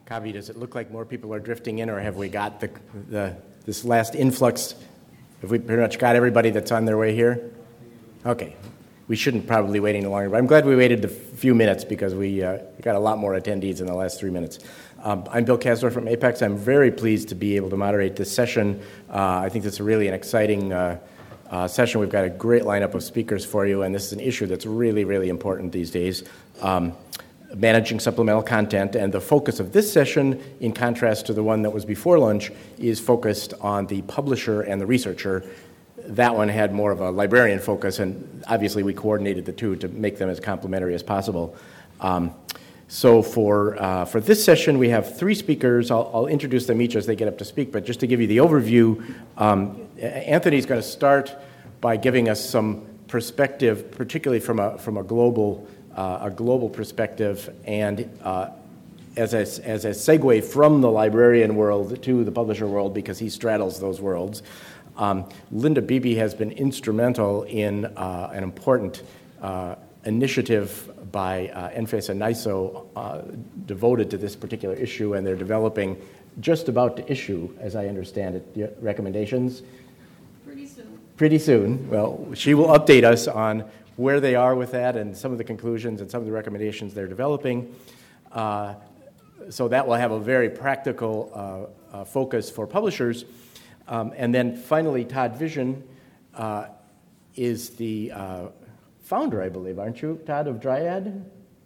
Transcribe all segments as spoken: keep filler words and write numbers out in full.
Kavi, does it look like more people are drifting in, or have we got the, the this last influx? Have we pretty much got everybody that's on their way here? Okay. We shouldn't probably wait any longer, but I'm glad we waited a few minutes because we uh, got a lot more attendees in the last three minutes. Um, I'm Bill Kasdorf from Apex. I'm very pleased to be able to moderate this session. Uh, I think this is really an exciting uh, uh, session. We've got a great lineup of speakers for you, and this is an issue that's really, really important these days. Um, managing supplemental content, and the focus of this session, in contrast to the one that was before lunch, is focused on the publisher and the researcher. That one had more of a librarian focus, and obviously we coordinated the two to make them as complementary as possible. Um, so for uh, for this session, we have three speakers. I'll, I'll introduce them each as they get up to speak, but just to give you the overview, um, Anthony's going to start by giving us some perspective, particularly from a from a global uh, a global perspective, and uh, as a, as a segue from the librarian world to the publisher world, because he straddles those worlds. Um, Linda Beebe has been instrumental in uh, an important uh, initiative by uh, NFACE and NISO uh, devoted to this particular issue, and they're developing, just about to issue, as I understand it, recommendations? Pretty soon. Pretty soon. Well, she will update us on where they are with that and some of the conclusions and some of the recommendations they're developing. Uh, so that will have a very practical uh, uh, focus for publishers. Um, and then finally, Todd Vision uh, is the uh, founder, I believe, aren't you, Todd, of Dryad?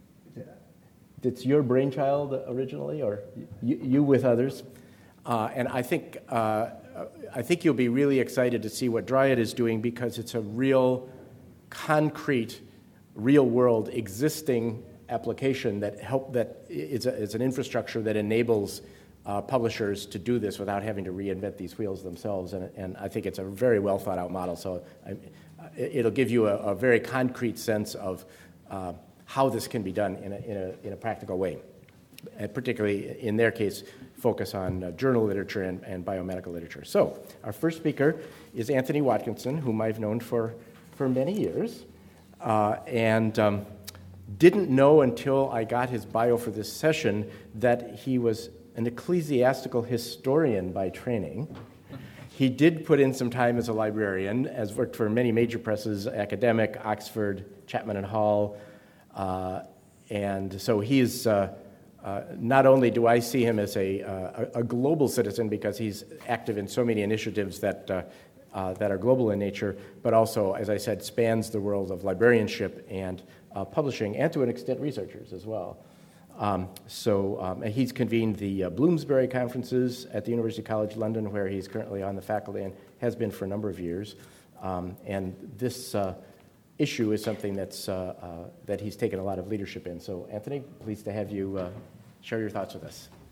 It's your brainchild originally, or you, you with others. Uh, and I think uh, I think you'll be really excited to see what Dryad is doing, because it's a real, concrete, real-world, existing application that help that is, a, is an infrastructure that enables Uh, publishers to do this without having to reinvent these wheels themselves, and, and I think it's a very well thought out model. So I, it'll give you a, a very concrete sense of uh, how this can be done in a, in a, in a practical way, and particularly in their case, focus on uh, journal literature and, and biomedical literature. So our first speaker is Anthony Watkinson, whom I've known for, for many years, uh, and um, didn't know until I got his bio for this session that he was an ecclesiastical historian by training. He did put in some time as a librarian, has worked for many major presses, academic, Oxford, Chapman and Hall, uh, and so he's, uh, uh, not only do I see him as a, uh, a global citizen because he's active in so many initiatives that, uh, uh, that are global in nature, but also, as I said, spans the world of librarianship and uh, publishing, and to an extent researchers as well. Um, so um, he's convened the uh, Bloomsbury conferences at the University College London, where he's currently on the faculty and has been for a number of years. Um, and this uh, issue is something that's, uh, uh, that he's taken a lot of leadership in. So Anthony, pleased to have you uh, share your thoughts with us.